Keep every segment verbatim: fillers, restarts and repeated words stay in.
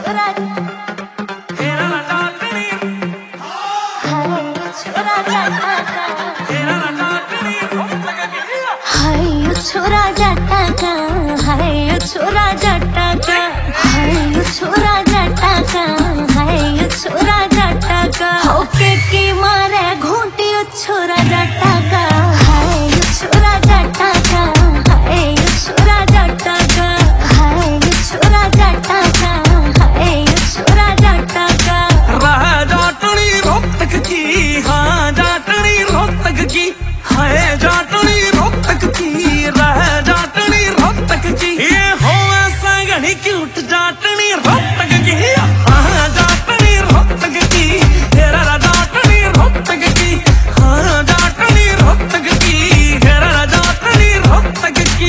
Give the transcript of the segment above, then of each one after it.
छोरा तेरा डाकनी हाय छोरा जाटा का तेरा डाकनी हाय छोरा जाटा का हाय छोरा जाटा का हाय छोरा जाटा का हाय छोरा जाटा का होके की मारे घूंटी छोरा जाटा का हाय छोरा जाटा का हाय छोरा जाटा का हाय छोरा जाटा का हाय छोरा जाटा का रह जाटनी रोहतक की हाँ जाटनी रोहतक की है जाटनी रोहतक की रह जाटनी रोहतक की ये हो ऐसा घनी क्यूट जाटनी रोहतक की हाँ जाटनी रोहतक की तेरा जाटनी रोहतक की हाँ जाटनी रोहतक की तेरा जाटनी रोहतक की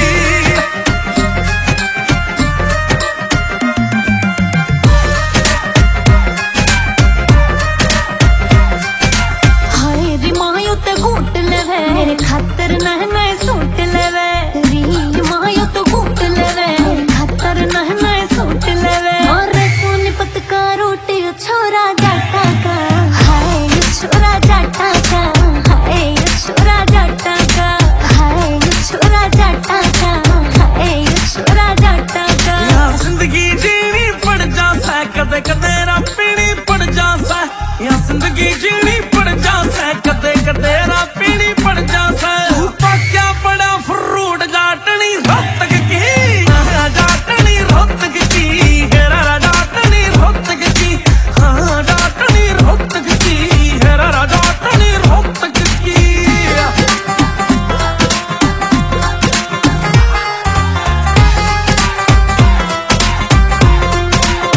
घूट लेवे मेरे खातर नह नए सूट लेवे री मायो तो घूट लेवे मेरे खातर नह नए सूट लेवे और सोनीपत का रोटी छोरा जाटा का हाय छोरा जाटा का हाय छोरा जाटा का हाय छोरा जाटा का हाय छोरा जाटा का या जिंदगी जीनी पड़ जा सा कदे कदे रा पीनी पड़ जा सा या जिंदगी जीनी पड़ जा सा कदे कदे रा पीनी पड़ जा सा ऊपर क्या पड़ा फ्रूट जाटनी रोहतक की जाटनी रोहतक की हेरा जाटनी रोहतक की हाँ जाटनी रोहतक की हेरा जाटनी रोहतक की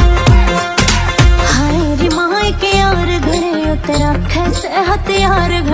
हाय रे माय के यार घरे उतरा कैसे हथियार